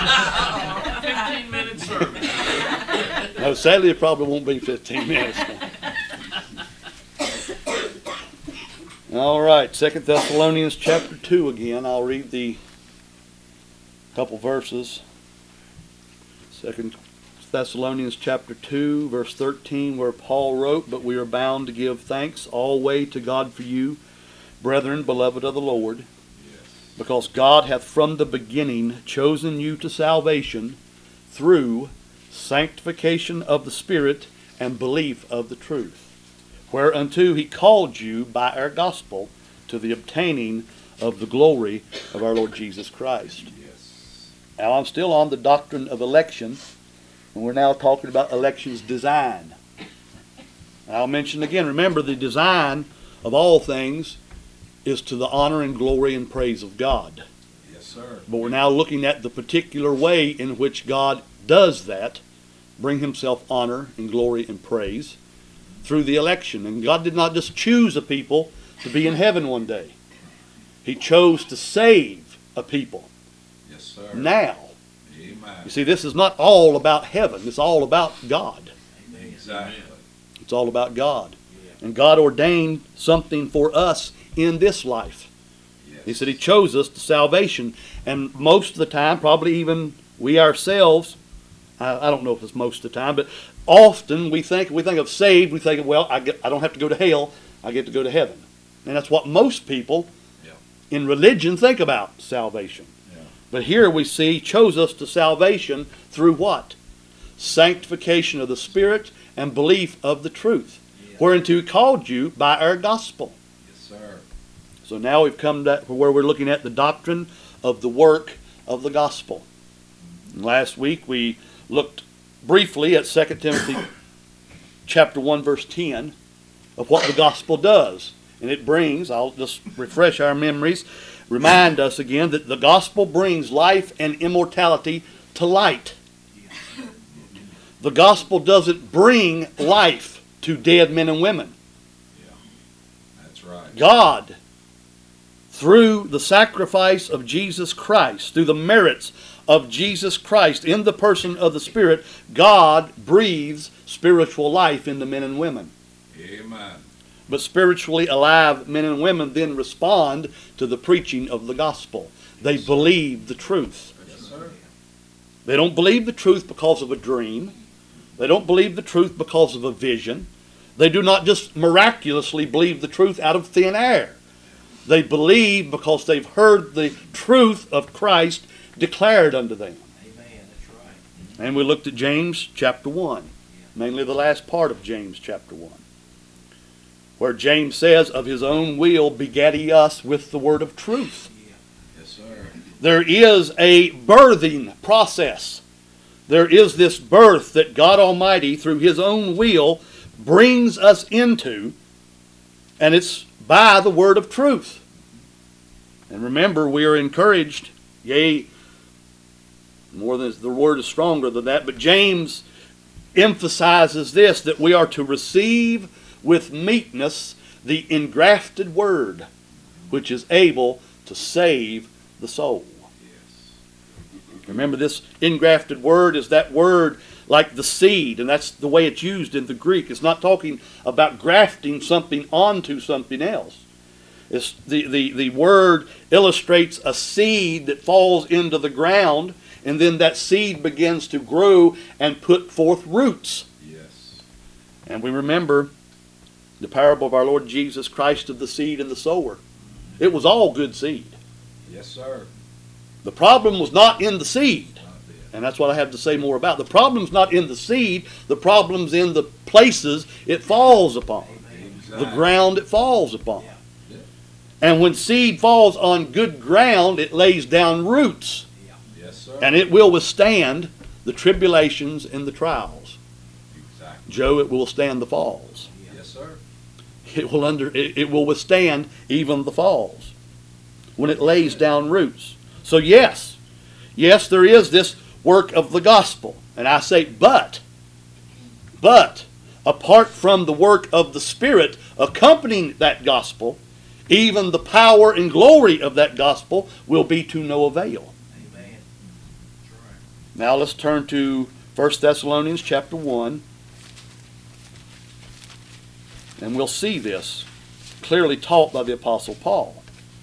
15-minute sermon. No, sadly, it probably won't be 15 minutes. All right, 2 Thessalonians chapter 2 again. I'll read the couple verses. 2 Thessalonians chapter 2, verse 13, where Paul wrote, "But we are bound to give thanks always to God for you, brethren, beloved of the Lord, because God hath from the beginning chosen you to salvation through sanctification of the Spirit and belief of the truth, whereunto he called you by our gospel to the obtaining of the glory of our Lord Jesus Christ." Now I'm still on the doctrine of election, and we're now talking about election's design. I'll mention again, remember, the design of all things is to the honor and glory and praise of God. Yes, sir. But we're now looking at the particular way in which God does that, bring himself honor and glory and praise through the election. And God did not just choose a people to be in heaven one day. He chose to save a people. Yes, sir. Now. Amen. You see, this is not all about heaven. It's all about God. Exactly. It's all about God. And God ordained something for us in this life. Yes. He said he chose us to salvation. And most of the time, probably even we ourselves, I don't know if it's most of the time, but often we think of saved, we think, well, I don't have to go to hell, I get to go to heaven. And that's what most people in religion think about salvation. But here we see, chose us to salvation through what? Sanctification of the Spirit and belief of the truth, whereunto he called you by our gospel. Yes, sir. So now we've come to where we're looking at the doctrine of the work of the gospel. And last week we looked briefly at 2 Timothy chapter 1 verse 10 of what the gospel does. And it brings, I'll just refresh our memories, remind us again that the gospel brings life and immortality to light. The gospel doesn't bring life to dead men and women. Yeah, that's right. God, through the sacrifice of Jesus Christ, through the merits of Jesus Christ in the person of the Spirit, God breathes spiritual life into men and women. Amen. But spiritually alive men and women then respond to the preaching of the gospel. They believe the truth. Yes, sir. They don't believe the truth because of a dream. They don't believe the truth because of a vision. They do not just miraculously believe the truth out of thin air. They believe because they've heard the truth of Christ declared unto them. Amen. That's right. And we looked at James chapter 1, mainly the last part of James chapter 1. Where James says, of his own will begat he us with the word of truth. Yes, sir. There is a birthing process. There is this birth that God Almighty, through his own will, brings us into, and it's by the word of truth. And remember, we are encouraged, yea, more than the word is stronger than that, but James emphasizes this, that we are to receive with meekness the engrafted word, which is able to save the soul. Yes. Remember, this engrafted word is that word like the seed, and that's the way it's used in the Greek. It's not talking about grafting something onto something else. It's the word illustrates a seed that falls into the ground, and then that seed begins to grow and put forth roots. Yes. And we remember the parable of our Lord Jesus Christ of the seed and the sower. It was all good seed. Yes, sir. The problem was not in the seed. Not bad. And that's what I have to say more about. The problem's not in the seed. The problem's in the places it falls upon. Exactly. The ground it falls upon. Yeah. And when seed falls on good ground, it lays down roots. Yes, sir. And it will withstand the tribulations and the trials. Exactly. Joe, it will withstand the falls. Yes, sir. It will withstand even the falls when it lays down roots. So yes, there is this work of the gospel. And I say, but, apart from the work of the Spirit accompanying that gospel, even the power and glory of that gospel will be to no avail. Amen. That's right. Now let's turn to 1 Thessalonians chapter 1. And we'll see this clearly taught by the Apostle Paul.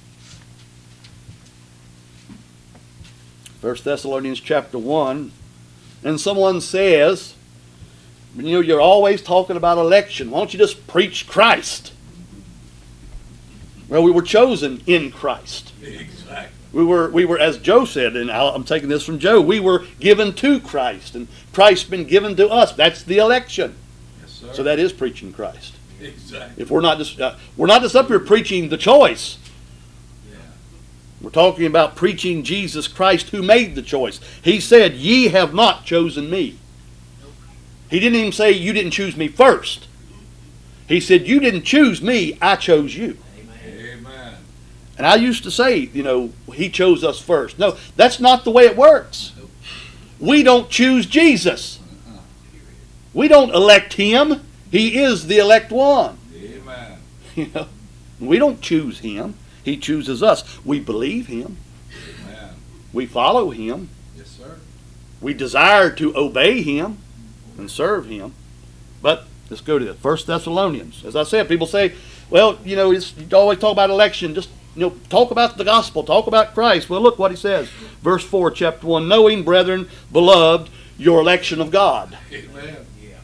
1 Thessalonians chapter 1. And someone says, you know, you're always talking about election. Why don't you just preach Christ? Well, we were chosen in Christ. Exactly. We were, as Joe said, and I'm taking this from Joe, we were given to Christ, and Christ's been given to us. That's the election. Yes, sir. So that is preaching Christ. Exactly. If we're not just up here preaching the choice. Yeah. We're talking about preaching Jesus Christ who made the choice. He said, "Ye have not chosen me." He didn't even say, "You didn't choose me first." He said, "You didn't choose me, I chose you." Amen. And I used to say, you know, He chose us first. No, that's not the way it works. We don't choose Jesus. We don't elect Him. He is the elect one. Amen. You know, we don't choose Him. He chooses us. We believe Him. Amen. We follow Him. Yes, sir. We desire to obey Him and serve Him. But let's go to 1 Thessalonians. As I said, people say, well, you know, you always talk about election. Just, you know, talk about the gospel. Talk about Christ. Well, look what he says. Verse 4, chapter 1. Knowing, brethren, beloved, your election of God. Amen.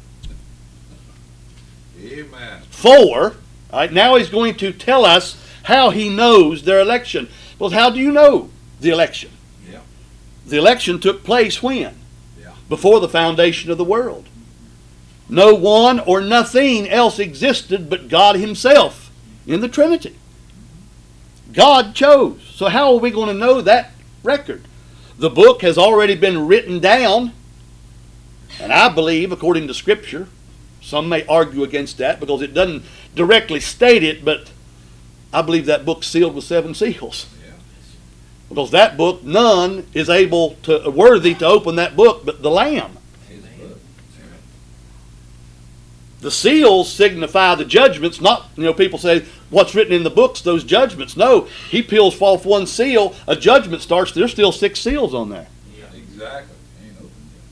Amen. 4, all right, now he's going to tell us how he knows their election. Well, how do you know the election? Yeah. The election took place when? Yeah. Before the foundation of the world. No one or nothing else existed but God Himself in the Trinity. God chose. So how are we going to know that record? The book has already been written down, and I believe, according to Scripture, some may argue against that because it doesn't directly state it, but I believe that book's sealed with 7 seals. Yeah. Because that book, none is worthy to open that book but the Lamb. His book. Amen. The seals signify the judgments, not, you know, people say, what's written in the books, those judgments. No, he peels off one seal, a judgment starts, there's still 6 seals on there. Exactly. Ain't open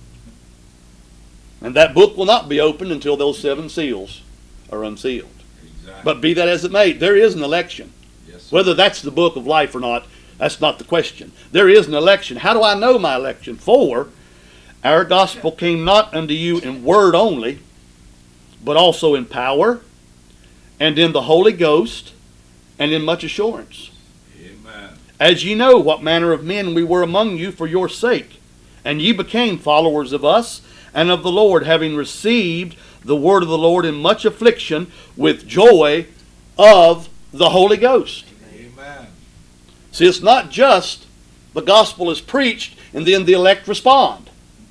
And that book will not be opened until those 7 seals are unsealed. yet. Exactly. But be that as it may, there is an election. Yes, sir. Whether that's the book of life or not, that's not the question. There is an election. How do I know my election? For our gospel came not unto you in word only, but also in power, and in the Holy Ghost, and in much assurance. Amen. As ye know what manner of men we were among you for your sake, and ye became followers of us and of the Lord, having received the word of the Lord in much affliction with joy of the Holy Ghost. Amen. See, it's not just the gospel is preached and then the elect respond.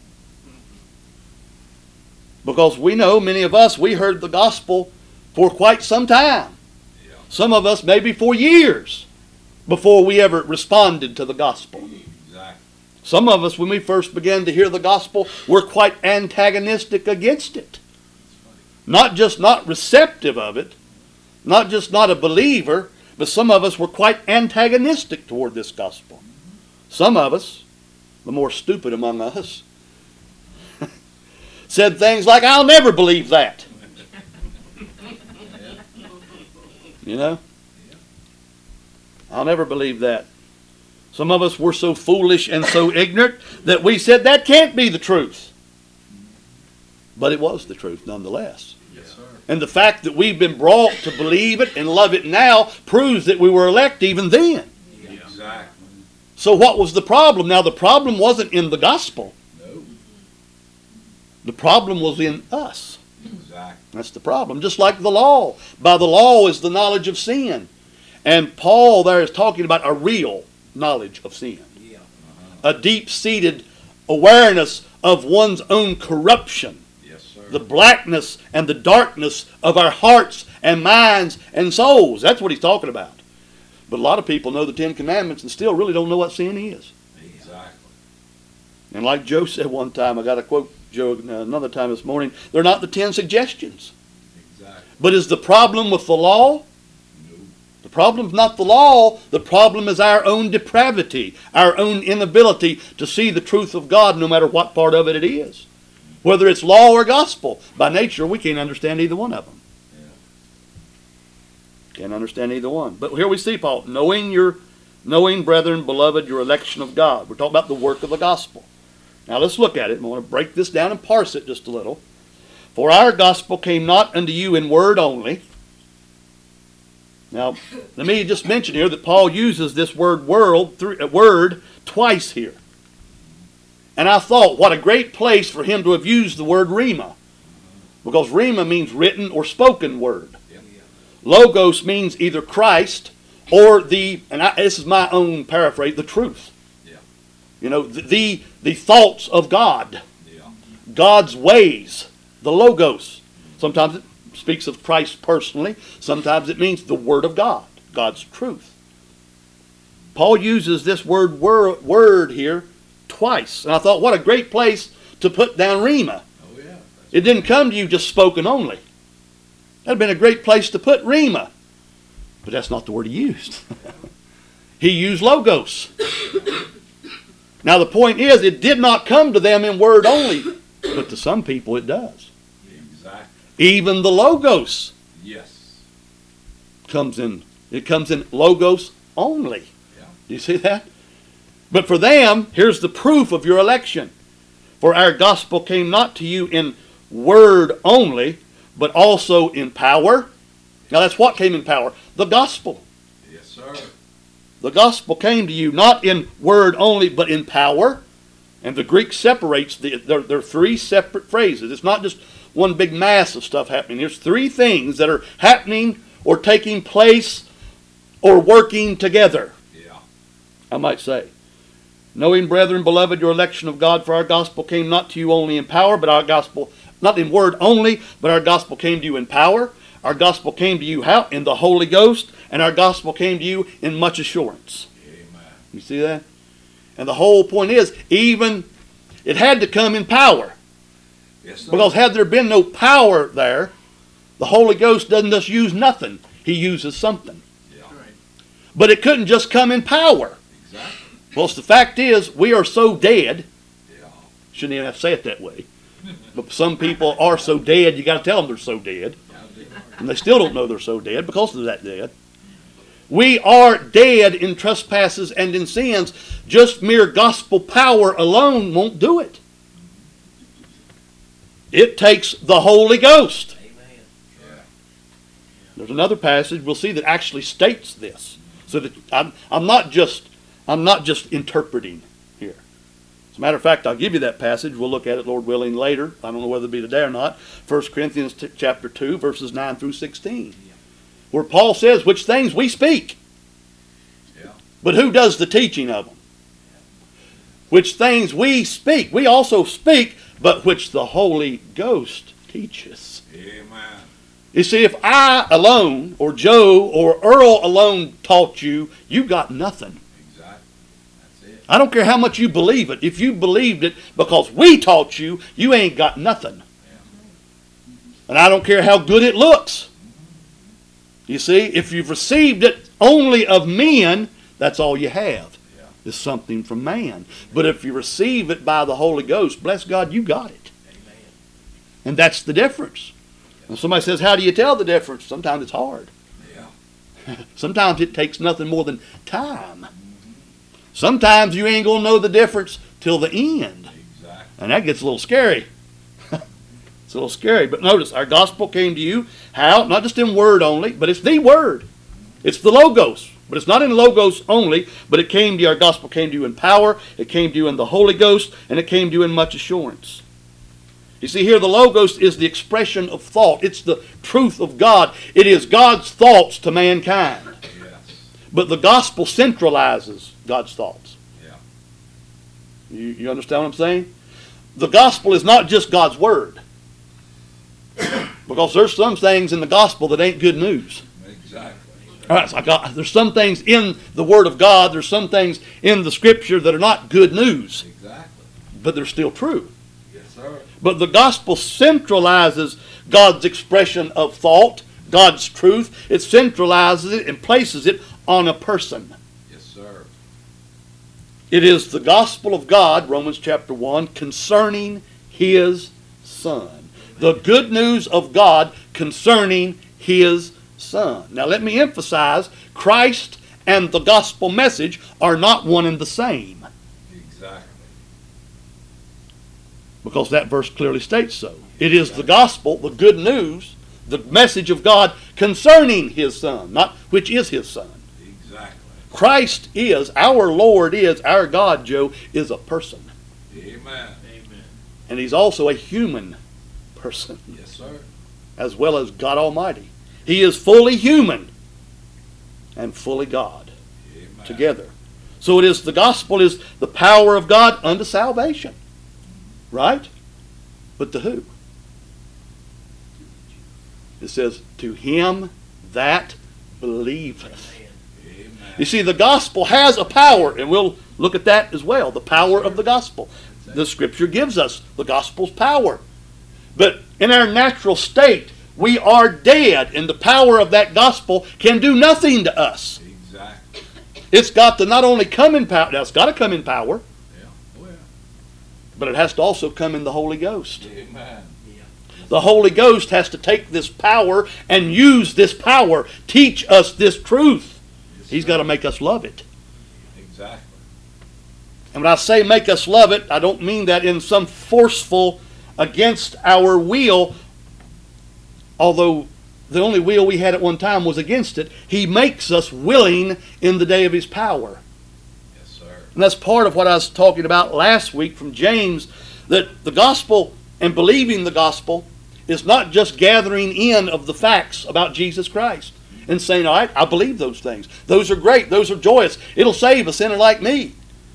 Because we know, many of us, we heard the gospel for quite some time. Yeah. Some of us maybe for years before we ever responded to the gospel. Exactly. Some of us, when we first began to hear the gospel, were quite antagonistic against it. Not just not receptive of it, not just not a believer, but some of us were quite antagonistic toward this gospel. Some of us, the more stupid among us, said things like, I'll never believe that. You know? I'll never believe that. Some of us were so foolish and so ignorant that we said that can't be the truth. But it was the truth nonetheless. Yes, sir. And the fact that we've been brought to believe it and love it now proves that we were elect even then. Exactly. So what was the problem? Now the problem wasn't in the gospel. No. The problem was in us. Exactly. That's the problem. Just like the law. By the law is the knowledge of sin. And Paul there is talking about a real knowledge of sin. Yeah. A deep-seated awareness of one's own corruption. Yes, sir. The blackness and the darkness of our hearts and minds and souls. That's what he's talking about. But a lot of people know the 10 Commandments and still really don't know what sin is. Exactly. And like Joe said one time, I got to quote Joe another time this morning, they're not the 10 suggestions. Exactly. But is the problem with the law? No. The problem's not the law. The problem is our own depravity, our own inability to see the truth of God no matter what part of it it is. Whether it's law or gospel. By nature, we can't understand either one of them. Can't understand either one. But here we see Paul, knowing, brethren, beloved, your election of God. We're talking about the work of the gospel. Now let's look at it. I want to break this down and parse it just a little. For our gospel came not unto you in word only. Now, let me just mention here that Paul uses this word word twice here. And I thought, what a great place for him to have used the word rhema. Because rhema means written or spoken word. Logos means either Christ or this is my own paraphrase, the truth. Yeah. You know, the thoughts of God. Yeah. God's ways, the Logos. Sometimes it speaks of Christ personally. Sometimes it means the Word of God, God's truth. Paul uses this word here twice. And I thought, what a great place to put down rhema. Oh, yeah. It didn't come to you just spoken only. That'd have been a great place to put rhema. But that's not the word he used. He used logos. Now the point is, it did not come to them in word only, but to some people it does. Exactly. Even the logos Yes. comes in logos only. Yeah. Do you see that? But for them, here's the proof of your election. For our gospel came not to you in word only, but also in power. Now that's what came in power. The gospel. Yes, sir. The gospel came to you not in word only, but in power. And the Greek separates, they're three separate phrases. It's not just one big mass of stuff happening. There's three things that are happening or taking place or working together. Yeah. I might say. Knowing, brethren, beloved, your election of God, for our gospel came not to you only in power, but our gospel, not in word only, but our gospel came to you in power. Our gospel came to you how? In the Holy Ghost. And our gospel came to you in much assurance. Amen. You see that? And the whole point is, even it had to come in power. Yes, sir. Because had there been no power there, the Holy Ghost doesn't just use nothing. He uses something. Yeah. But it couldn't just come in power. Exactly. Well, the fact is, we are so dead. Yeah. Shouldn't even have to say it that way. But some people are so dead, you got to tell them they're so dead. And they still don't know they're so dead because they're that dead. We are dead in trespasses and in sins. Just mere gospel power alone won't do it. It takes the Holy Ghost. Amen. Yeah. There's another passage we'll see that actually states this. So that I'm not just interpreting here. As a matter of fact, I'll give you that passage. We'll look at it, Lord willing, later. I don't know whether it'll be today or not. 1 Corinthians chapter 2, verses 9 through 16. Where Paul says which things we speak. Yeah. But who does the teaching of them? Which things we speak. We also speak, but which the Holy Ghost teaches. Amen. You see, if I alone, or Joe, or Earl alone taught you, you got nothing. Exactly. That's it. I don't care how much you believe it. If you believed it because we taught you, you ain't got nothing. And I don't care how good it looks. You see, if you've received it only of men, that's all you have. Yeah. Is something from man. But if you receive it by the Holy Ghost, bless God, you got it. Amen. And that's the difference. And somebody says, how do you tell the difference? Sometimes it's hard. Yeah. Sometimes it takes nothing more than time. Sometimes you ain't going to know the difference till the end. Exactly. And that gets a little scary. It's a little scary. But notice, our gospel came to you. How? Not just in word only, but it's the word. It's the Logos. But it's not in Logos only, but it came to you, our gospel came to you in power, it came to you in the Holy Ghost, and it came to you in much assurance. You see here, the Logos is the expression of thought. It's the truth of God. It is God's thoughts to mankind. Yes. But the gospel centralizes God's thoughts. Yeah. You understand what I'm saying? The gospel is not just God's word. Because there's some things in the gospel that ain't good news. Exactly. All right, so there's some things in the Word of God, there's some things in the Scripture that are not good news, Exactly. but they're still true. Yes, sir. But the gospel centralizes God's expression of thought, God's truth. It centralizes it and places it on a person. Yes, sir. It is the gospel of God, Romans chapter 1, concerning His Son. The good news of God concerning His Son. Now let me emphasize, Christ and the gospel message are not one and the same. Exactly. Because that verse clearly states so. It is the gospel, the good news, the message of God concerning His Son, not which is His Son. Exactly. Christ is, our Lord is, our God, Joe, is a person. Amen. Amen. And He's also a human person, Yes, sir. as well as God Almighty. He is fully human and fully God Amen. together. So it is, the gospel is the power of God unto salvation. Right? But to who? It says, to him that believeth. Amen. You see, the gospel has a power, and we'll look at that as well, the power of the gospel. The scripture gives us the gospel's power. But in our natural state, we are dead, and the power of that gospel can do nothing to us. Exactly. It's got to not only come in power, now it's got to come in power, Yeah. Oh, yeah. but it has to also come in the Holy Ghost. Amen. The Holy Ghost has to take this power and use this power, teach us this truth. Yes, He's sir. got to make us love it. Exactly. And when I say make us love it, I don't mean that in some forceful, against our will, although the only will we had at one time was against it. He makes us willing in the day of His power. Yes, sir. And that's part of what I was talking about last week from James, that the gospel and believing the gospel is not just gathering in of the facts about Jesus Christ and saying, all right, I believe those things. Those are great. Those are joyous. It'll save a sinner like me.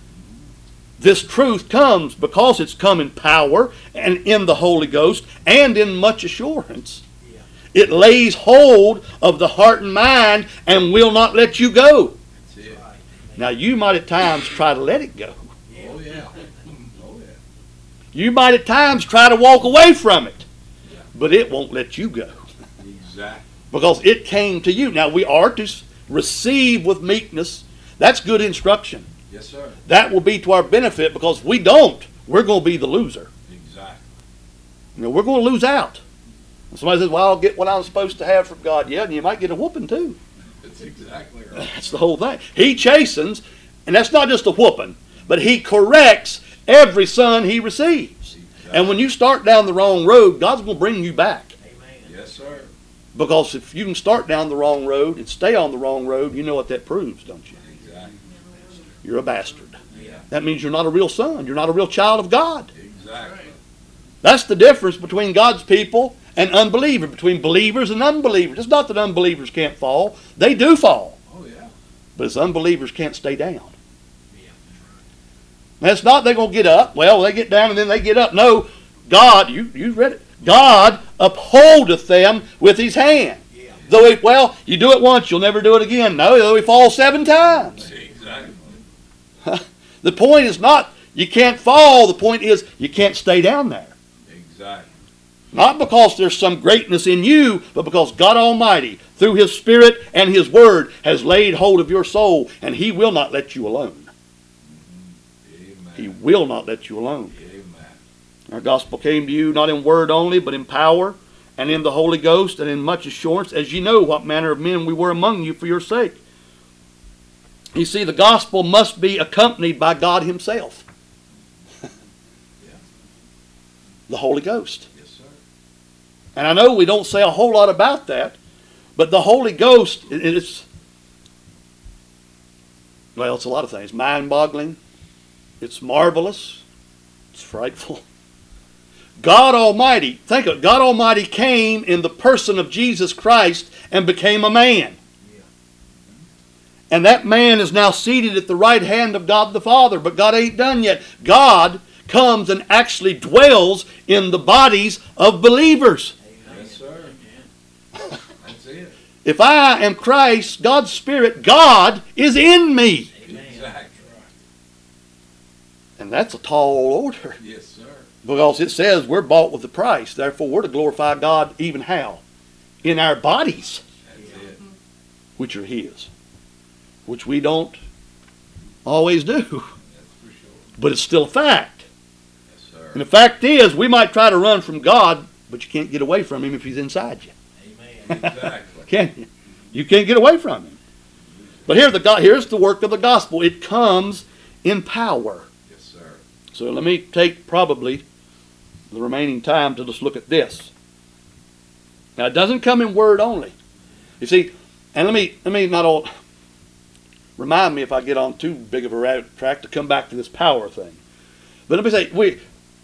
This truth comes because it's come in power and in the Holy Ghost and in much assurance. It lays hold of the heart and mind and will not let you go. That's it. Now, you might at times try to let it go. Oh, yeah. Oh, yeah. You might at times try to walk away from it. But it won't let you go. Exactly. Because it came to you. Now, we are to receive with meekness. That's good instruction. Yes, sir. That will be to our benefit, because if we don't, we're going to be the loser. Exactly. You know, we're going to lose out. And somebody says, well, I'll get what I'm supposed to have from God. Yeah, and you might get a whooping too. That's exactly right. That's the whole thing. He chastens, and that's not just a whooping, but He corrects every son He receives. Exactly. And when you start down the wrong road, God's going to bring you back. Yes, sir. Because if you can start down the wrong road and stay on the wrong road, you know what that proves, don't you? Exactly. You're a bastard. Yeah. That means you're not a real son. You're not a real child of God. Exactly. That's the difference between God's people and unbelievers, between believers and unbelievers. It's not that unbelievers can't fall. They do fall. Oh, yeah. But it's unbelievers can't stay down. Now, it's not they're going to get up. Well, they get down and then they get up. No, God, you read it. God upholdeth them with His hand. Though, you do it once, you'll never do it again. No, though he falls 7 times. Exactly. The point is not you can't fall. The point is you can't stay down there. Exactly. Not because there's some greatness in you, but because God Almighty, through His Spirit and His Word, has laid hold of your soul, and He will not let you alone. Amen. He will not let you alone. Amen. Our gospel came to you not in word only, but in power, and in the Holy Ghost, and in much assurance, as ye know what manner of men we were among you for your sake. You see, the gospel must be accompanied by God Himself. The Holy Ghost. Yes, sir. And I know we don't say a whole lot about that, but the Holy Ghost, it's a lot of things. Mind-boggling. It's marvelous. It's frightful. God Almighty, think of it, God Almighty came in the person of Jesus Christ and became a man. And that man is now seated at the right hand of God the Father, but God ain't done yet. God comes and actually dwells in the bodies of believers. Yes, sir. That's it. If I am Christ, God's Spirit, God is in me. Exactly. And that's a tall order, Yes, sir. because it says we're bought with a price. Therefore, we're to glorify God even how? in our bodies, That's it. which are His, which we don't always do, That's for sure. but it's still a fact. Yes, sir. And the fact is, we might try to run from God, but you can't get away from Him if He's inside you. Amen. Exactly. Can you? You can't get away from Him. But here's the work of the gospel. It comes in power. Yes, sir. So let me take probably the remaining time to just look at this. Now it doesn't come in word only. You see, and let me not all remind me if I get on too big of a rabbit track to come back to this power thing. But let me say,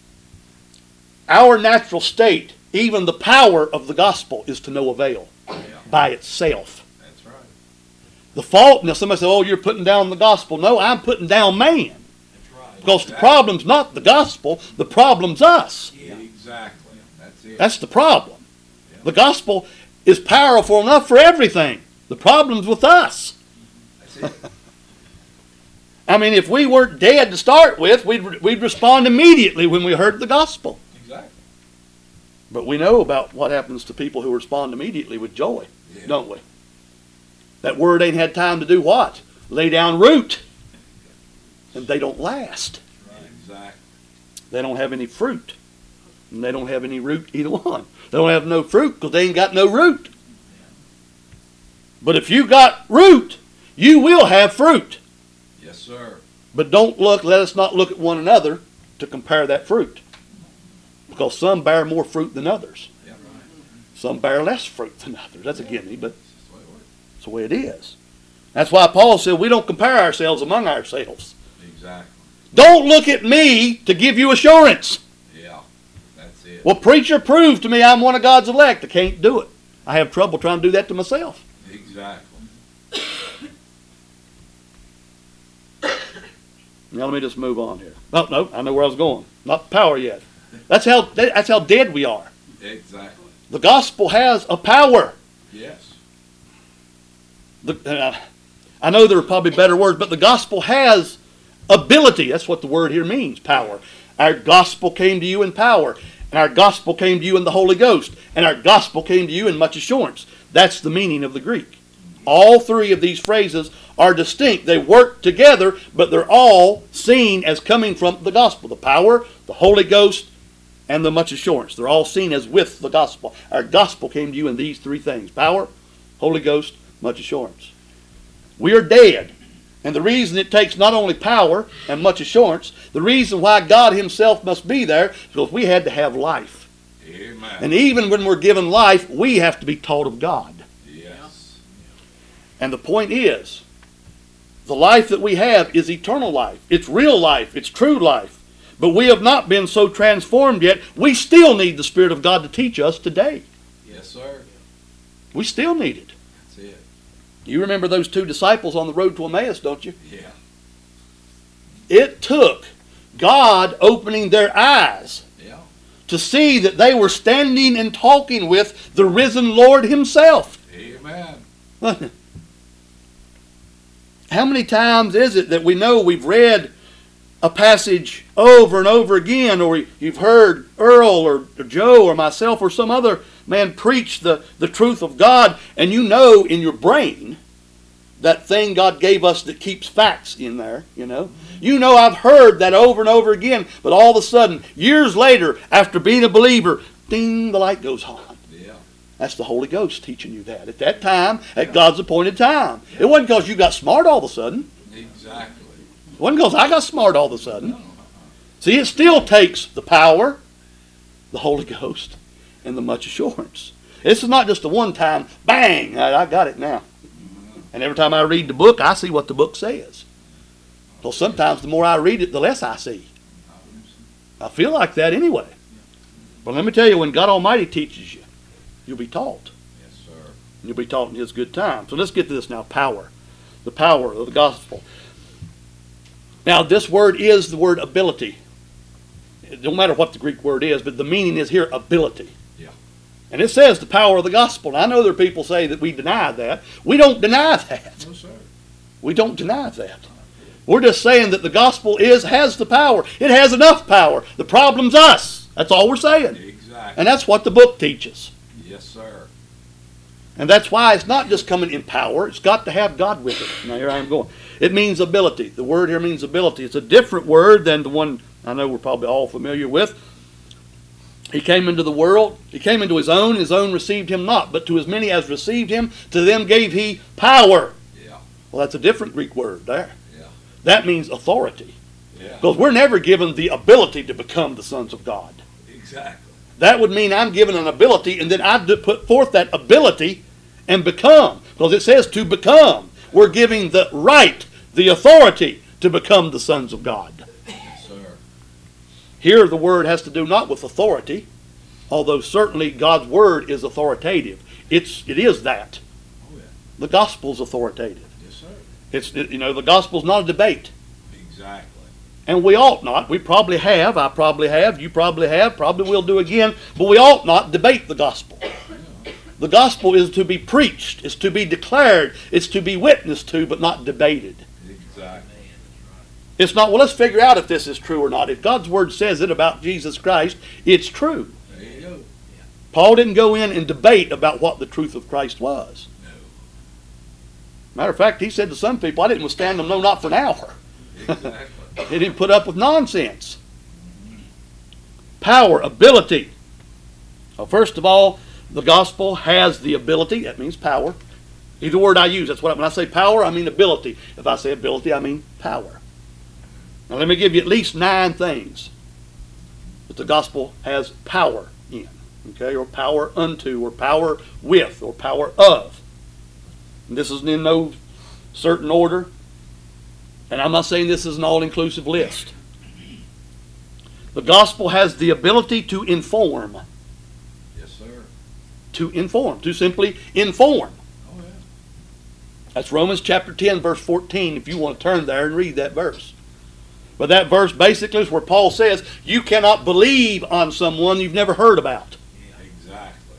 our natural state, even the power of the gospel, is to no avail Yeah. by itself. That's right. The fault, now somebody says, oh, you're putting down the gospel. No, I'm putting down man. That's right. Because the problem's not the gospel, the problem's us. Yeah. Exactly. That's it. That's the problem. Yeah. The gospel is powerful enough for everything. The problem's with us. That's it. I mean, if we weren't dead to start with, we'd respond immediately when we heard the gospel. Exactly. But we know about what happens to people who respond immediately with joy, Yeah. don't we? That word ain't had time to do what? Lay down root. And they don't last. Exactly. They don't have any fruit. And they don't have any root either one. They don't have no fruit because they ain't got no root. But if you got root, you will have fruit. Yes, sir. But let us not look at one another to compare that fruit. Because some bear more fruit than others. Yeah. Right. Some bear less fruit than others. That's a gimme, but That's the way it works. it's the way it is. That's why Paul said we don't compare ourselves among ourselves. Exactly. Don't look at me to give you assurance. Yeah. That's it. Well, preacher, prove to me I'm one of God's elect. I can't do it. I have trouble trying to do that to myself. Exactly. Now let me just move on here. Oh, no, I know where I was going. Not power yet. That's how dead we are. Exactly. The gospel has a power. Yes. I know there are probably better words, but the gospel has ability. That's what the word here means, power. Our gospel came to you in power, and our gospel came to you in the Holy Ghost, and our gospel came to you in much assurance. That's the meaning of the Greek. All three of these phrases are distinct. They work together, but they're all seen as coming from the gospel. The power, the Holy Ghost, and the much assurance. They're all seen as with the gospel. Our gospel came to you in these three things: power, Holy Ghost, much assurance. We are dead. And the reason it takes not only power and much assurance, the reason why God Himself must be there is because we had to have life. Amen. And even when we're given life, we have to be taught of God. Yes. And the point is, the life that we have is eternal life. It's real life. It's true life. But we have not been so transformed yet. We still need the Spirit of God to teach us today. Yes, sir. We still need it. That's it. You remember those two disciples on the road to Emmaus, don't you? Yeah. It took God opening their eyes Yeah. to see that they were standing and talking with the risen Lord Himself. Amen. How many times is it that we know we've read a passage over and over again, or you've heard Earl or Joe or myself or some other man preach the truth of God, and you know in your brain that thing God gave us that keeps facts in there, you know. You know I've heard that over and over again, but all of a sudden, years later, after being a believer, ding, the light goes on. Yeah. That's the Holy Ghost teaching you that. At that time, at God's appointed time. It wasn't because you got smart all of a sudden. Exactly. It wasn't because I got smart all of a sudden. See, it still takes the power, the Holy Ghost, and the much assurance. This is not just a one-time, bang, I got it now. And every time I read the book, I see what the book says. So sometimes the more I read it, the less I see. I feel like that anyway. But let me tell you, when God Almighty teaches you, you'll be taught. Yes, sir. You'll be taught in His good time. So let's get to this now, power. The power of the gospel. Now, this word is the word ability. It don't matter what the Greek word is, but the meaning is here ability. Yeah. And it says the power of the gospel. And I know there are people say that we deny that. We don't deny that. No, sir. We don't deny that. We're just saying that the gospel has the power. It has enough power. The problem's us. That's all we're saying. Exactly. And that's what the book teaches. Yes, sir. And that's why it's not just coming in power. It's got to have God with it. Now here I am going. It means ability. The word here means ability. It's a different word than the one I know we're probably all familiar with. He came into the world. He came into his own. His own received him not. But to as many as received him, to them gave he power. Yeah. Well, that's a different Greek word there. Yeah. That means authority. Yeah. Because we're never given the ability to become the sons of God. Exactly. That would mean I'm given an ability, and then I put forth that ability and become. Because it says to become. We're giving the right, the authority to become the sons of God. Yes, sir. Here the word has to do not with authority, although certainly God's word is authoritative. It is that. Oh, yeah. The gospel's authoritative. Yes, sir. The gospel's not a debate. Exactly. And we ought not. We probably have. I probably have. You probably have. Probably will do again. But we ought not debate the gospel. Yeah. The gospel is to be preached. It's to be declared. It's to be witnessed to, but not debated. Exactly. It's not, well, let's figure out if this is true or not. If God's word says it about Jesus Christ, it's true. There you go. Paul didn't go in and debate about what the truth of Christ was. No. Matter of fact, he said to some people, I didn't withstand them, no, not for an hour. Exactly. He didn't put up with nonsense. Power, ability. Well, first of all, the gospel has the ability. That means power. Either word I use. That's what when I say power, I mean ability. If I say ability, I mean power. Now let me give you at least 9 things that the gospel has power in. Okay, or power unto, or power with, or power of. And this is in no certain order. And I'm not saying this is an all-inclusive list. The gospel has the ability to inform. Yes, sir. To inform. To simply inform. Oh, yeah. That's Romans chapter 10, verse 14, if you want to turn there and read that verse. But that verse basically is where Paul says, you cannot believe on someone you've never heard about. Exactly.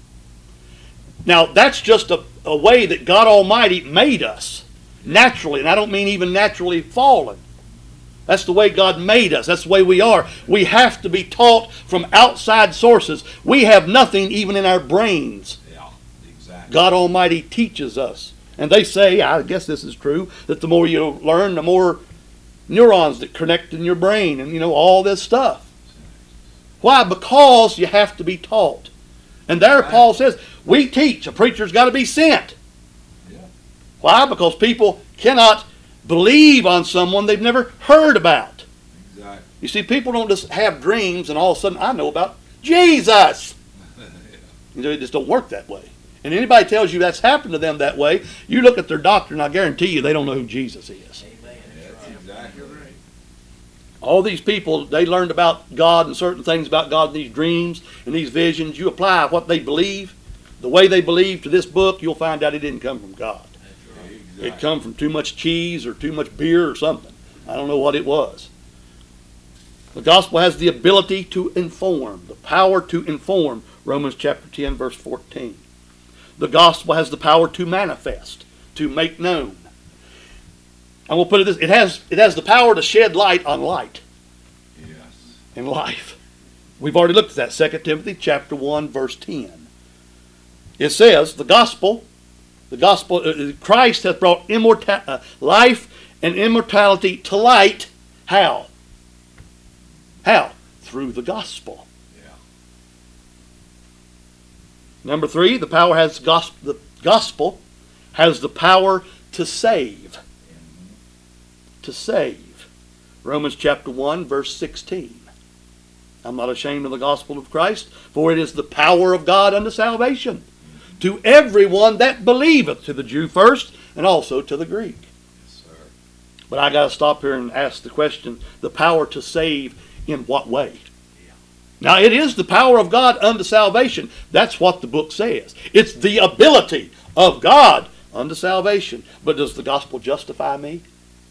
Now, that's just a way that God Almighty made us. Naturally, and I don't mean even naturally fallen. That's the way God made us. That's the way we are. We have to be taught from outside sources. We have nothing even in our brains. Yeah, exactly. God Almighty teaches us. And they say, I guess this is true, that the more you learn, the more neurons that connect in your brain and, all this stuff. Why? Because you have to be taught. And there Paul says, we teach. A preacher's got to be sent. Yeah. Why? Because people cannot believe on someone they've never heard about. Exactly. You see, people don't just have dreams and all of a sudden, I know about Jesus. Yeah. It just don't work that way. And anybody tells you that's happened to them that way, you look at their doctor and I guarantee you they don't know who Jesus is. Amen. That's exactly right. All these people, they learned about God and certain things about God in these dreams and these visions. You apply what they believe, the way they believe to this book, you'll find out it didn't come from God. That's right. Exactly. It come from too much cheese or too much beer or something. I don't know what it was. The gospel has the ability to inform, the power to inform. Romans chapter 10, verse 14. The gospel has the power to manifest, to make known. And we'll put it this, it has the power to shed light on light Yes. in life. We've already looked at that, 2 Timothy chapter 1, verse 10. It says, the gospel, Christ hath brought life and immortality to light. How? How? Through the gospel. Yeah. Number 3, the gospel has the power to save. To save. Romans chapter 1, verse 16. I'm not ashamed of the gospel of Christ, for it is the power of God unto salvation, to everyone that believeth, to the Jew first, and also to the Greek. Yes, sir. But I got to stop here and ask the question, the power to save in what way? Now, it is the power of God unto salvation. That's what the book says. It's the ability of God unto salvation. But does the gospel justify me?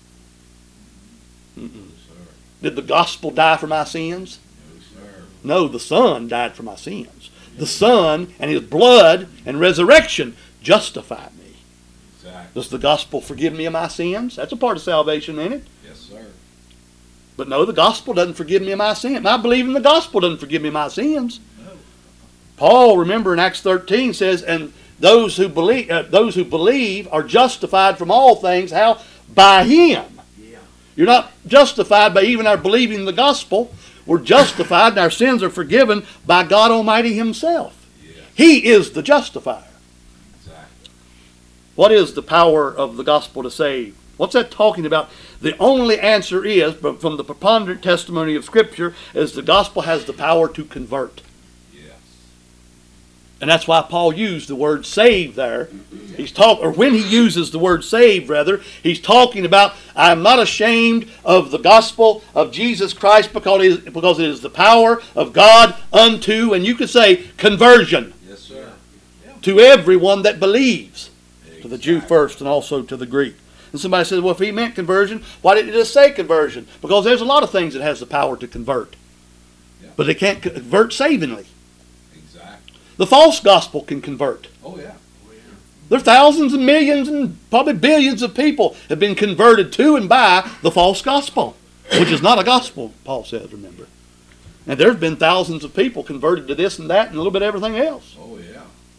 No, sir. Did the gospel die for my sins? No, sir. No, the Son died for my sins. The Son and His blood and resurrection justified me. Exactly. Does the gospel forgive me of my sins? That's a part of salvation, ain't it? Yes, sir. But no, the gospel doesn't forgive me of my sins. My believing the gospel doesn't forgive me of my sins. No. Paul, remember in Acts 13, says, and those who believe are justified from all things. How? By Him. Yeah. You're not justified by even our believing the gospel. We're justified and our sins are forgiven by God Almighty Himself. Yeah. He is the justifier. Exactly. What is the power of the gospel to save? What's that talking about? The only answer is, from the preponderant testimony of Scripture, is the gospel has the power to convert. Yes. And that's why Paul used the word save there. When he uses the word save, rather, he's talking about, I am not ashamed of the gospel of Jesus Christ because it is the power of God unto, and you could say, conversion Yes, sir. to everyone that believes. To the Jew Exactly. first and also to the Greek. And somebody says, well, if he meant conversion, why didn't he just say conversion? Because there's a lot of things that has the power to convert. Yeah. But they can't convert savingly. Exactly. The false gospel can convert. Oh, yeah. There are thousands and millions and probably billions of people have been converted to and by the false gospel, which is not a gospel, Paul says, remember. And there's been thousands of people converted to this and that and a little bit of everything else. Oh, yeah.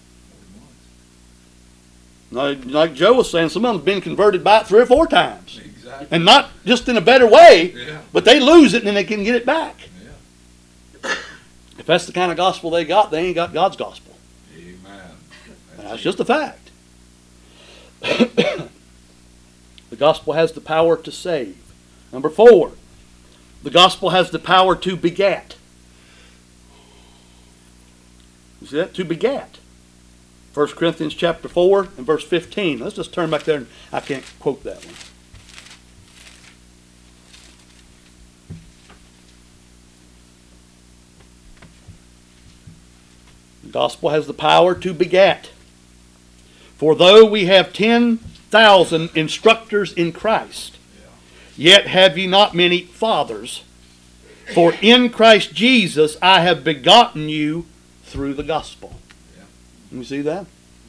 Like Joe was saying, some of them have been converted by it 3 or 4 times. Exactly. And not just in a better way, Yeah. but they lose it and then they can get it back. Yeah. If that's the kind of gospel they got, they ain't got God's gospel. Amen. That's just a fact. The gospel has the power to save. Number 4, the gospel has the power to begat. You see that? To begat. 1 Corinthians chapter 4 and verse 15. Let's just turn back there, and I can't quote that one. The gospel has the power to begat. For though we have 10,000 instructors in Christ, yet have ye not many fathers. For in Christ Jesus I have begotten you through the gospel. You see that?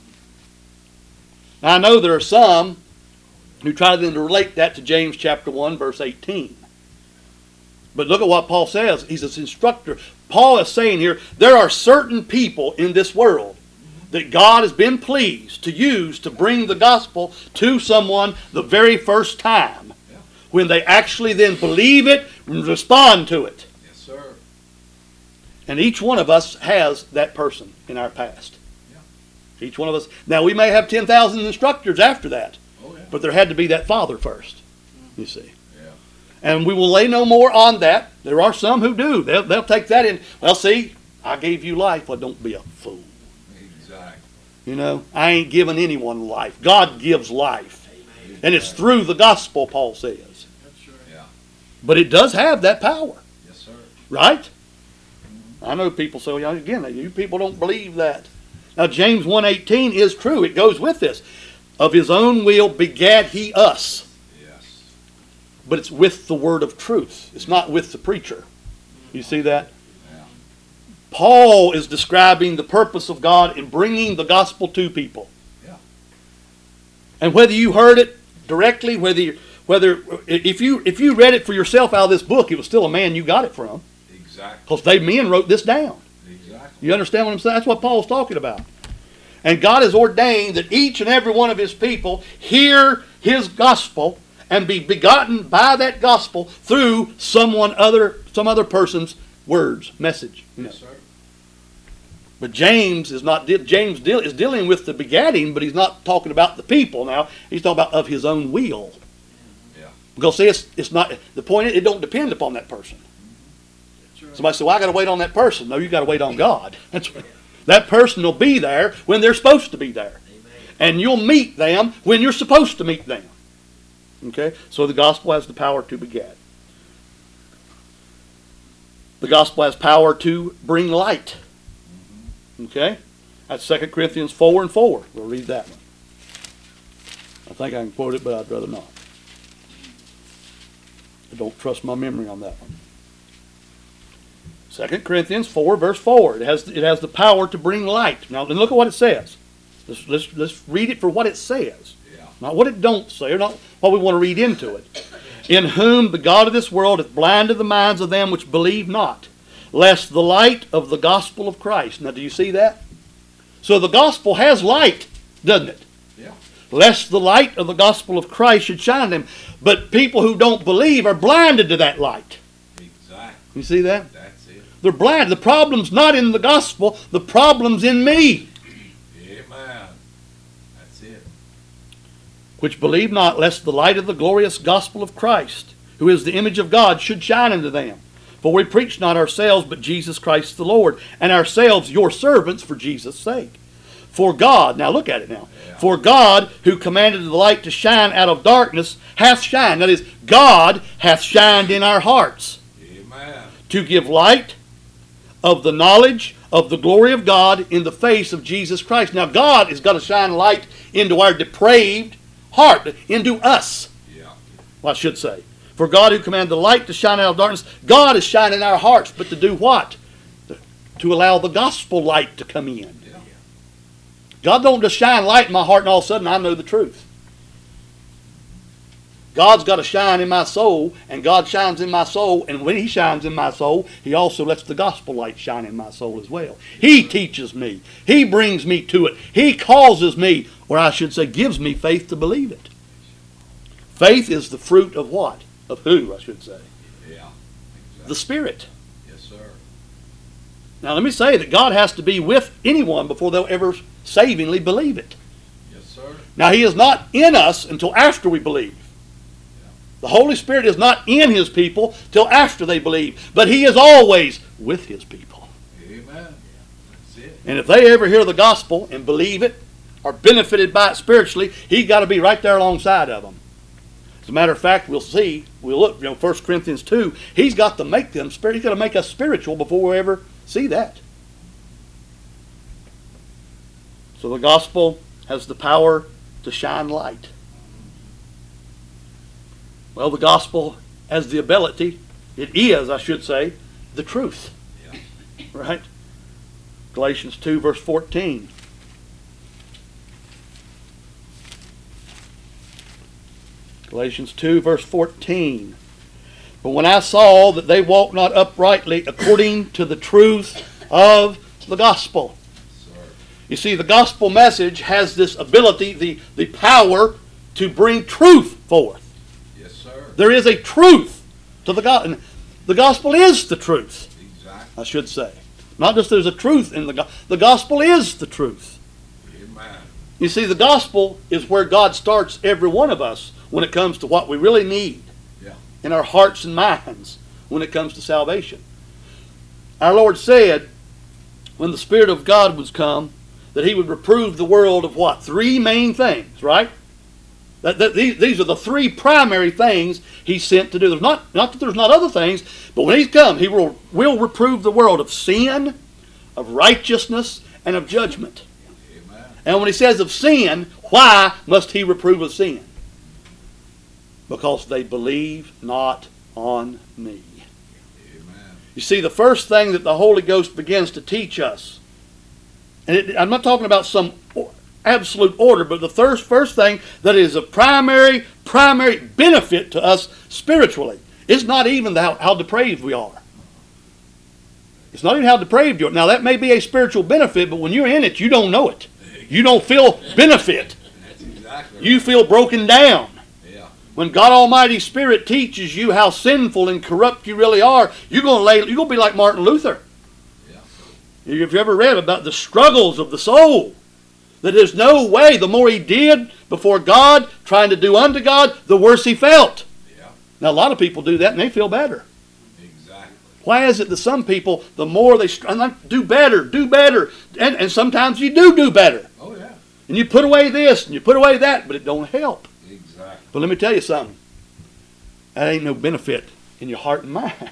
Now, I know there are some who try then to relate that to James chapter 1 verse 18. But look at what Paul says. He's an instructor. Paul is saying here, there are certain people in this world that God has been pleased to use to bring the gospel to someone the very first time. When they actually then believe it and respond to it. Yes, sir. And each one of us has that person in our past. Each one of us. Now, we may have 10,000 instructors after that. Oh, yeah. But there had to be that father first, you see. Yeah. And we will lay no more on that. There are some who do. They'll take that in. Well, see, I gave you life. Well, don't be a fool. Exactly. You know, I ain't giving anyone life. God gives life. And it's through the gospel, Paul says. That's right. Yeah. But it does have that power, Yes, sir. right? I know people say, well, again, you people don't believe that. Now, James 1:18 is true. It goes with this. Of his own will begat he us. Yes. But it's with the word of truth. It's not with the preacher. You see that? Yeah. Paul is describing the purpose of God in bringing the gospel to people. Yeah. And whether you heard it directly, if you read it for yourself out of this book, it was still a man you got it from. Exactly. Because men wrote this down. Exactly. You understand what I'm saying? That's what Paul's talking about. And God has ordained that each and every one of his people hear his gospel and be begotten by that gospel through some other person's words, message. Yes, sir. But James is dealing with the begatting, but he's not talking about the people now. He's talking about of his own will. Yeah. Because see, it's not the point. It don't depend upon that person. That's right. Somebody said, "Well, I got to wait on that person." No, you got to wait on God. That person will be there when they're supposed to be there, and you'll meet them when you're supposed to meet them. Okay, so the gospel has the power to beget. The gospel has power to bring light. Okay, that's 2 Corinthians 4:4. We'll read that one. I think I can quote it, but I'd rather not. I don't trust my memory on that one. 2 Corinthians 4, verse 4. It has the power to bring light. Now, look at what it says. Let's read it for what it says. Yeah. Not what it don't say, or not what we want to read into it. In whom the God of this world hath blinded the minds of them which believe not, lest the light of the gospel of Christ. Now, do you see that? So the gospel has light, doesn't it? Yeah. Lest the light of the gospel of Christ should shine in them. But people who don't believe are blinded to that light. Exactly. You see that? That's it. They're blind. The problem's not in the gospel. The problem's in me. Amen. That's it. Which believe not, lest the light of the glorious gospel of Christ, who is the image of God, should shine into them. For we preach not ourselves, but Jesus Christ the Lord, and ourselves your servants for Jesus' sake. For God, now look at it now. Yeah. For God, who commanded the light to shine out of darkness, hath shined. That is, God hath shined in our hearts, Amen. to give light of the knowledge of the glory of God in the face of Jesus Christ. Now God has got to shine light into our depraved heart, into us, Yeah. I should say. For God who commanded the light to shine out of darkness, God is shining in our hearts, but to do what? To allow the gospel light to come in. Yeah. God don't just shine light in my heart and all of a sudden I know the truth. God's got to shine in my soul, and God shines in my soul, and when He shines in my soul, He also lets the gospel light shine in my soul as well. He teaches me. He brings me to it. He causes me, or I should say gives me faith to believe it. Faith is the fruit of what? Of who, I should say? Yeah. The Exactly. Spirit. Yes, sir. Now let me say that God has to be with anyone before they'll ever savingly believe it. Yes, sir. Now He is not in us until after we believe. The Holy Spirit is not in His people till after they believe. But He is always with His people. Amen. That's it. And if they ever hear the gospel and believe it, or benefited by it spiritually, He's got to be right there alongside of them. As a matter of fact, we'll look, 1 Corinthians 2, He's got to make them spirit. He's got to make us spiritual before we ever see that. So the gospel has the power to shine light. Well, the gospel has the ability, it is, I should say, the truth. Yeah. Right? Galatians 2, verse 14. Galatians 2, verse 14. But when I saw that they walked not uprightly according to the truth of the gospel. Sir. You see, the gospel message has this ability, the power to bring truth forth. Yes, sir. There is a truth to the gospel. The gospel is the truth, Exactly. I should say. Not just there's a truth in the gospel. The gospel is the truth. Amen. You see, the gospel is where God starts every one of us when it comes to what we really need Yeah. in our hearts and minds when it comes to salvation. Our Lord said, when the Spirit of God was come, that He would reprove the world of what? Three main things, right? These are the three primary things He sent to do. There's not that there's not other things, but when He's come, He will reprove the world of sin, of righteousness, and of judgment. Amen. And when He says of sin, why must He reprove of sin? Because they believe not on me. Amen. You see, the first thing that the Holy Ghost begins to teach us, and I'm not talking about some absolute order, but the first thing that is a primary benefit to us spiritually, it's not even how depraved we are. It's not even how depraved you are. Now, that may be a spiritual benefit, but when you're in it, you don't know it. You don't feel benefit. That's exactly You feel broken down. Yeah. When God Almighty's Spirit teaches you how sinful and corrupt you really are, you're going to be like Martin Luther. Yeah. Have you ever read about the struggles of the soul? That there's no way, the more he did before God, trying to do unto God, the worse he felt. Yeah. Now, a lot of people do that and they feel better. Exactly. Why is it that some people, the more they do better, and sometimes you do better. Oh, yeah. And you put away this and you put away that, but it don't help. Exactly. But let me tell you something. That ain't no benefit in your heart and mind.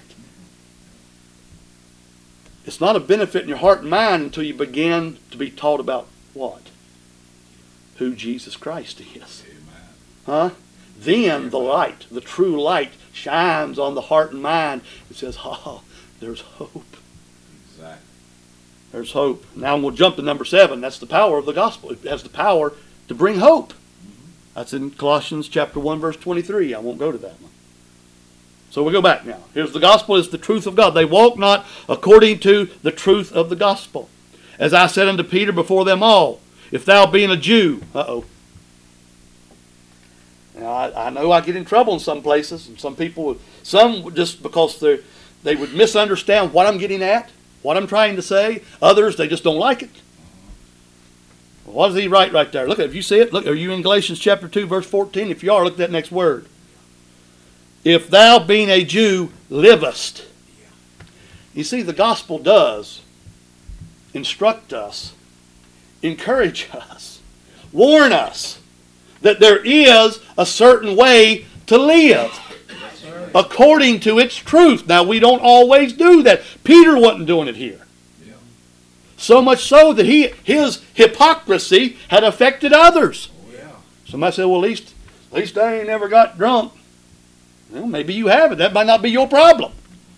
It's not a benefit in your heart and mind until you begin to be taught about what? Who Jesus Christ is. Amen. Huh? Then the light, the true light, shines on the heart and mind. It says, oh, there's hope. Exactly. There's hope. Now we'll jump to number 7. That's the power of the gospel. It has the power to bring hope. That's in Colossians chapter 1, verse 23. I won't go to that one. So we go back now. Here's the gospel is the truth of God. They walk not according to the truth of the gospel. as I said unto Peter before them all, if thou being a Jew, Now, I know I get in trouble in some places, and some people, some just because they would misunderstand what I'm getting at, what I'm trying to say. Others, they just don't like it. Well, what does he write right there? Look, if you see it, look, are you in Galatians chapter 2, verse 14? If you are, look at that next word. If thou being a Jew livest. You see, the gospel does instruct us, encourage us, warn us that there is a certain way to live according to its truth. Now, we don't always do that. Peter wasn't doing it here. Yeah. So much so that his hypocrisy had affected others. Oh, yeah. Somebody said, well, at least I ain't never got drunk. Well, maybe you haven't. That might not be your problem.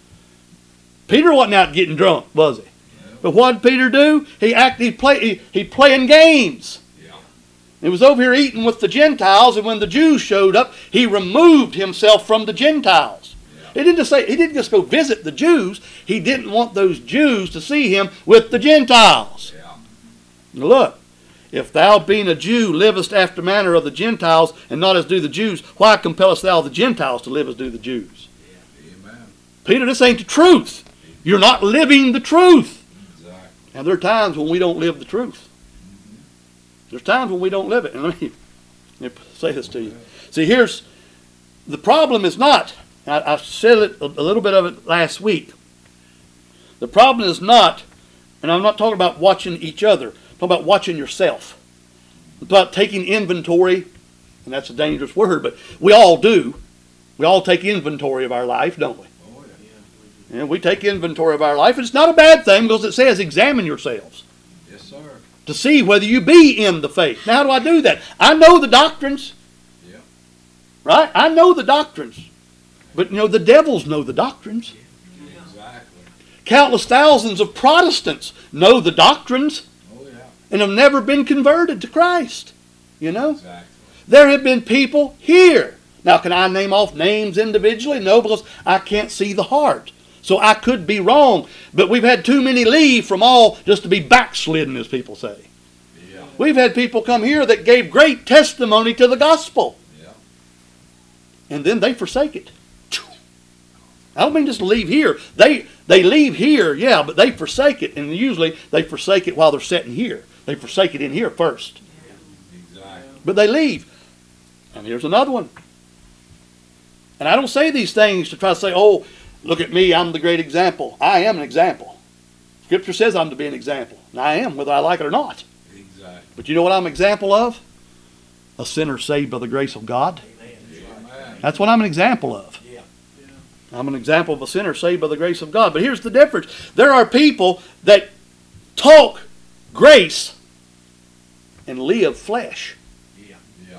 Peter wasn't out getting drunk, was he? Yeah. But what did Peter do? He playing games. Yeah. He was over here eating with the Gentiles, and when the Jews showed up, he removed himself from the Gentiles. Yeah. He didn't just go visit the Jews. He didn't want those Jews to see him with the Gentiles. Yeah. Now look, if thou being a Jew livest after manner of the Gentiles, and not as do the Jews, why compellest thou the Gentiles to live as do the Jews? Amen. Peter, this ain't the truth. You're not living the truth. Exactly. And there are times when we don't live the truth. There's times when we don't live it. And let me say this to you. See, here's the problem is not, I said it a little bit of it last week. The problem is not, and I'm not talking about watching each other, I'm talking about watching yourself. I'm talking about taking inventory, and that's a dangerous word, but we all do. We all take inventory of our life, don't we? Oh, yeah. And we take inventory of our life, and it's not a bad thing because it says examine yourselves Yes, sir. to see whether you be in the faith. Now, how do I do that? I know the doctrines. Yeah. Right? I know the doctrines. But, the devils know the doctrines. Exactly. Countless thousands of Protestants know the doctrines Oh, yeah. and have never been converted to Christ. Exactly. There have been people here. Now, can I name off names individually? No, because I can't see the heart. So I could be wrong. But we've had too many leave from all just to be backslidden, as people say. Yeah. We've had people come here that gave great testimony to the gospel. Yeah. And then they forsake it. I don't mean just leave here. They leave here, yeah, but they forsake it. And usually they forsake it while they're sitting here. They forsake it in here first. Exactly. But they leave. And here's another one. And I don't say these things to try to say, oh, look at me, I'm the great example. I am an example. Scripture says I'm to be an example. And I am, whether I like it or not. Exactly. But you know what I'm an example of? A sinner saved by the grace of God. Amen. That's what I'm an example of. I'm an example of a sinner saved by the grace of God. But here's the difference. There are people that talk grace and live flesh. Yeah.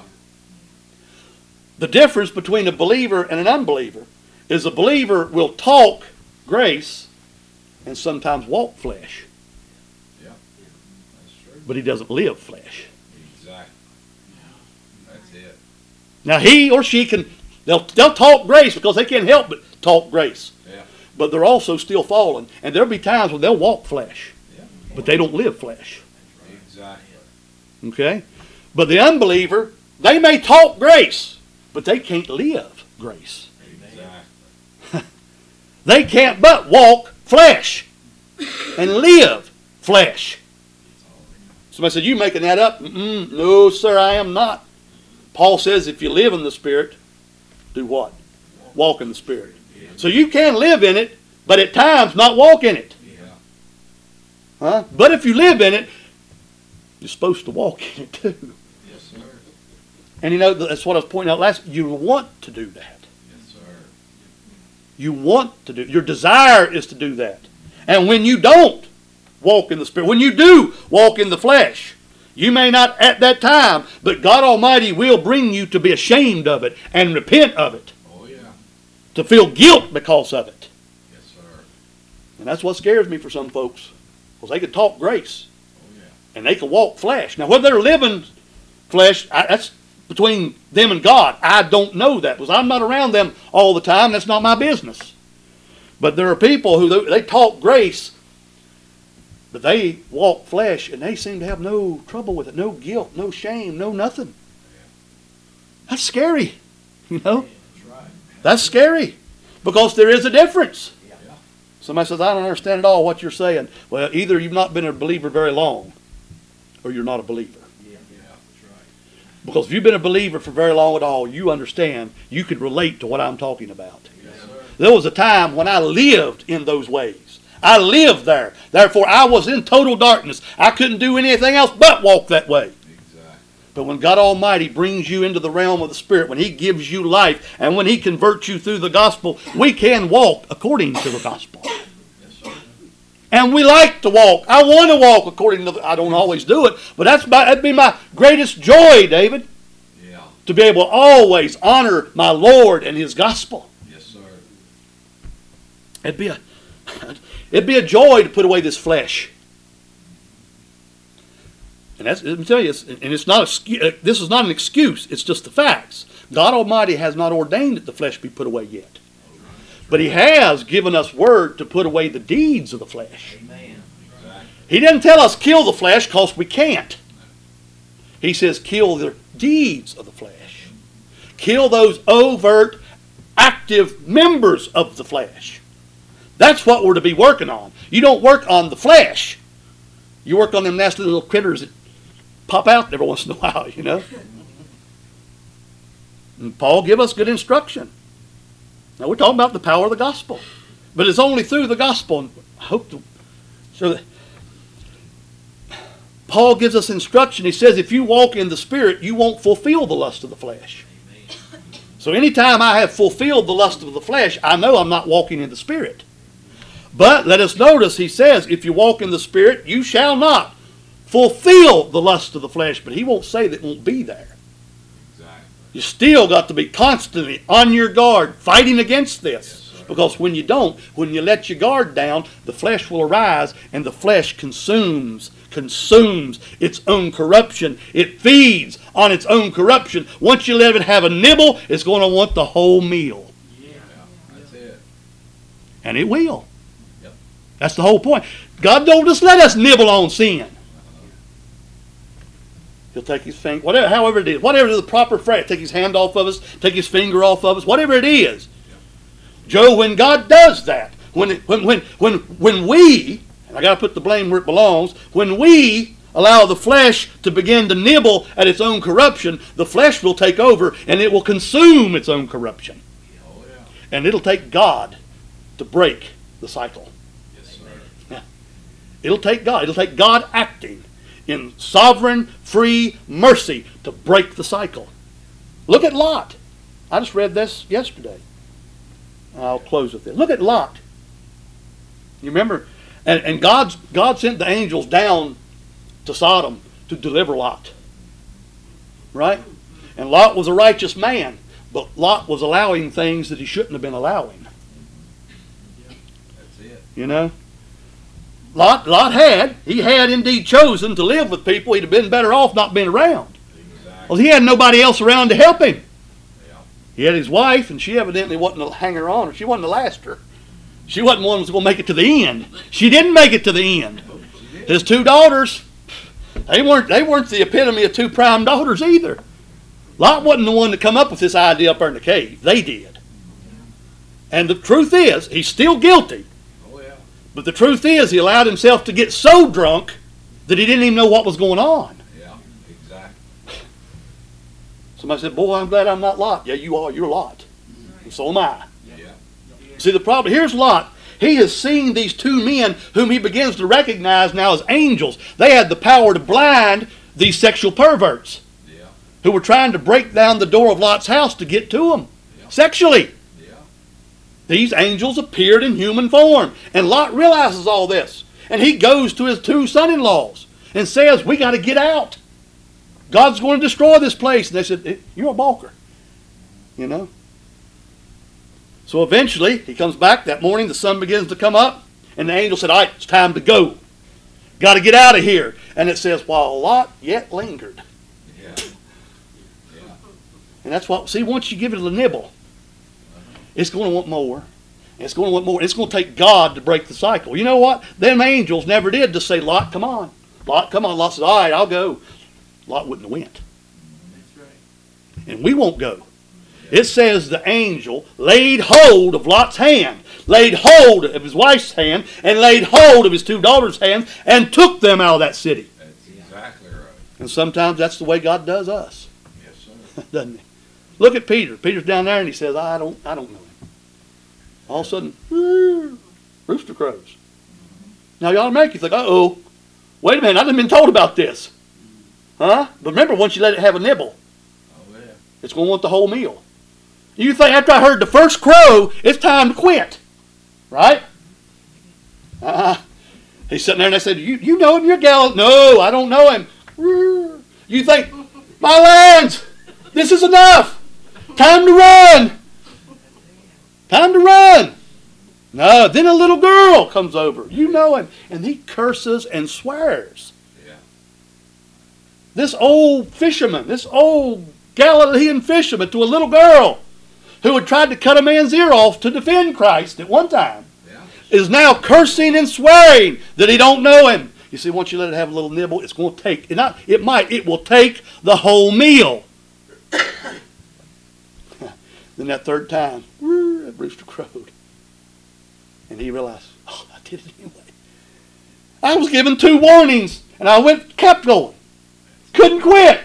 The difference between a believer and an unbeliever is a believer will talk grace and sometimes walk flesh. Yeah. That's true. But he doesn't live flesh. Exactly. That's it. Now he or she can, they'll talk grace because they can't help but talk grace. Yeah. But they're also still falling. And there'll be times when they'll walk flesh. Yeah. But they don't live flesh. Exactly. Okay? But the unbeliever, they may talk grace, but they can't live grace. Exactly. They can't but walk flesh and live flesh. Somebody said, you making that up? No, sir, I am not. Paul says if you live in the Spirit, do what? Walk in the Spirit. So you can live in it, but at times not walk in it. Yeah. Huh? But if you live in it, you're supposed to walk in it too. Yes, sir. And that's what I was pointing out last. You want to do that. Yes, sir. You want to do. Your desire is to do that. And when you don't walk in the Spirit, when you do walk in the flesh, you may not at that time, but God Almighty will bring you to be ashamed of it and repent of it. Oh, yeah. To feel guilt because of it. Yes, sir. And that's what scares me for some folks. Because they can talk grace. Oh, yeah. And they can walk flesh. Now whether they're living flesh, that's between them and God. I don't know that. Because I'm not around them all the time. That's not my business. But there are people who they talk grace But they walk flesh, and they seem to have no trouble with it, no guilt, no shame, no nothing. That's scary, you know. That's right. That's scary, because there is a difference. Somebody says, I don't understand at all what you're saying. Well, either you've not been a believer very long, or you're not a believer. Yeah, that's right. Because if you've been a believer for very long at all, you understand, you could relate to what I'm talking about. Yes, sir. There was a time when I lived in those ways. I lived there. Therefore, I was in total darkness. I couldn't do anything else but walk that way. Exactly. But when God Almighty brings you into the realm of the Spirit, when He gives you life, and when He converts you through the gospel, we can walk according to the gospel. Yes, sir. And we like to walk. I want to walk according to the, I don't always do it, but that'd be my greatest joy, David, Yeah. to be able to always honor my Lord and His gospel. Yes, sir. It'd be a joy to put away this flesh. And that's, let me tell you, it's not this is not an excuse. It's just the facts. God Almighty has not ordained that the flesh be put away yet. But He has given us word to put away the deeds of the flesh. Amen. Exactly. He doesn't tell us kill the flesh because we can't. He says kill the deeds of the flesh. Kill those overt, active members of the flesh. That's what we're to be working on. You don't work on the flesh. You work on them nasty little critters that pop out every once in a while, you know. And Paul give us good instruction. Now we're talking about the power of the gospel. But it's only through the gospel. And I hope to show that. Paul gives us instruction. He says if you walk in the Spirit, you won't fulfill the lust of the flesh. So anytime I have fulfilled the lust of the flesh, I know I'm not walking in the Spirit. But let us notice, he says, if you walk in the Spirit, you shall not fulfill the lust of the flesh. But he won't say that it won't be there. Exactly. You still got to be constantly on your guard, fighting against this. Yes, sir. Because when you don't, when you let your guard down, the flesh will arise, and the flesh consumes its own corruption. It feeds on its own corruption. Once you let it have a nibble, it's going to want the whole meal. Yeah. Yeah. That's it. And it will. Yep. That's the whole point. God don't just let us nibble on sin. He'll take his finger, whatever, however it is, whatever the proper phrase, take his hand off of us, take his finger off of us, whatever it is. Joe, when God does that, when we, and I got to put the blame where it belongs, when we allow the flesh to begin to nibble at its own corruption, the flesh will take over and it will consume its own corruption. Oh, yeah. And it'll take God to break the cycle. Yes, sir. It'll take God acting in sovereign, free mercy to break the cycle. Look at Lot. I just read this yesterday. I'll close with this. Look at Lot. You remember? And God sent the angels down to Sodom to deliver Lot. Right? And Lot was a righteous man, but Lot was allowing things that he shouldn't have been allowing. That's it. You know? Lot had indeed chosen to live with people. He'd have been better off not being around. Exactly. Well, he had nobody else around to help him. Yeah. He had his wife, and she evidently wasn't to hang her on, or she wasn't to last her. She wasn't one who was going to make it to the end. She didn't make it to the end. His two daughters, they weren't the epitome of two prime daughters either. Lot wasn't the one to come up with this idea up there in the cave. They did. And the truth is, he's still guilty. Oh, yeah. But the truth is, he allowed himself to get so drunk that he didn't even know what was going on. Yeah. Exactly. Somebody said, boy, I'm glad I'm not Lot. Yeah, you are. You're Lot. And so am I. Yeah. See, the problem, here's Lot. He has seen these two men whom he begins to recognize now as angels. They had the power to blind these sexual perverts Yeah. who were trying to break down the door of Lot's house to get to him Yeah. sexually. Yeah. These angels appeared in human form. And Lot realizes all this. And he goes to his two son-in-laws and says, we got to get out. God's going to destroy this place. And they said, you're a balker. You know? So eventually, he comes back that morning. The sun begins to come up. And the angel said, all right, it's time to go. Got to get out of here. And it says, while Lot yet lingered. Yeah. Yeah. And that's what, see, once you give it a nibble, it's going to want more. It's going to want more. It's going to take God to break the cycle. You know what? Them angels never did just say, Lot, come on. Lot, come on. Lot said, all right, I'll go. Lot wouldn't have went. That's right. And we won't go. It says the angel laid hold of Lot's hand, laid hold of his wife's hand, and laid hold of his 2 daughters' hands, and took them out of that city. That's exactly right. And sometimes that's the way God does us, Yes, sir. doesn't he? Look at Peter. Peter's down there and he says, I don't know him. All of a sudden, rooster crows. Now y'all make you think, uh-oh, wait a minute, I haven't been told about this. Huh? But remember, once you let it have a nibble, Oh, yeah. it's going to want the whole meal. You think after I heard the first crow, it's time to quit. Right? He's sitting there and I said, you know him, you're Galilee. No, I don't know him. You think, my lands, this is enough. Time to run. Time to run. No, then a little girl comes over. You know him. And he curses and swears. Yeah. This old fisherman, this old Galilean fisherman to a little girl who had tried to cut a man's ear off to defend Christ at one time, Yeah. is now cursing and swearing that he don't know him. You see, once you let it have a little nibble, it's going to take, it will take the whole meal. Then that third time, that rooster crowed. And he realized, oh, I did it anyway. I was given 2 warnings, and I kept going. Couldn't quit.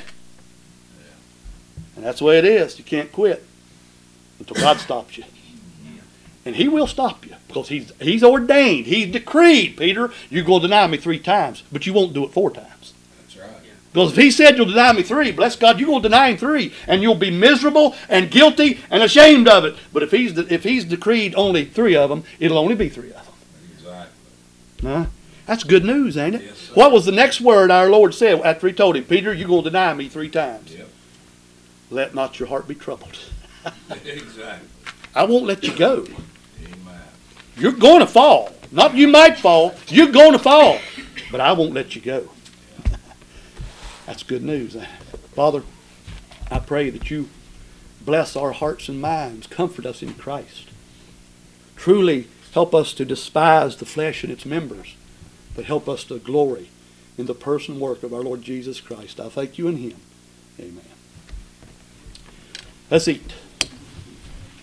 And that's the way it is. You can't quit until God stops you. And he will stop you because he's ordained. He's decreed, Peter, you're going to deny me 3 times, but you won't do it 4 times. That's right. Because if he said you'll deny me 3, bless God, you're going to deny him 3, and you'll be miserable and guilty and ashamed of it. But if he's decreed only 3 of them, it'll only be 3 of them. Exactly. Huh? That's good news, ain't it? Yes, sir. What was the next word our Lord said after he told him, Peter, you're going to deny me 3 times? Yep. Let not your heart be troubled. Exactly. I won't let you go. Amen. You're going to fall. Not you might fall. You're going to fall. But I won't let you go. That's good news. Father, I pray that you bless our hearts and minds. Comfort us in Christ. Truly help us to despise the flesh and its members, but help us to glory in the person and work of our Lord Jesus Christ. I thank you in him. Amen. Let's eat.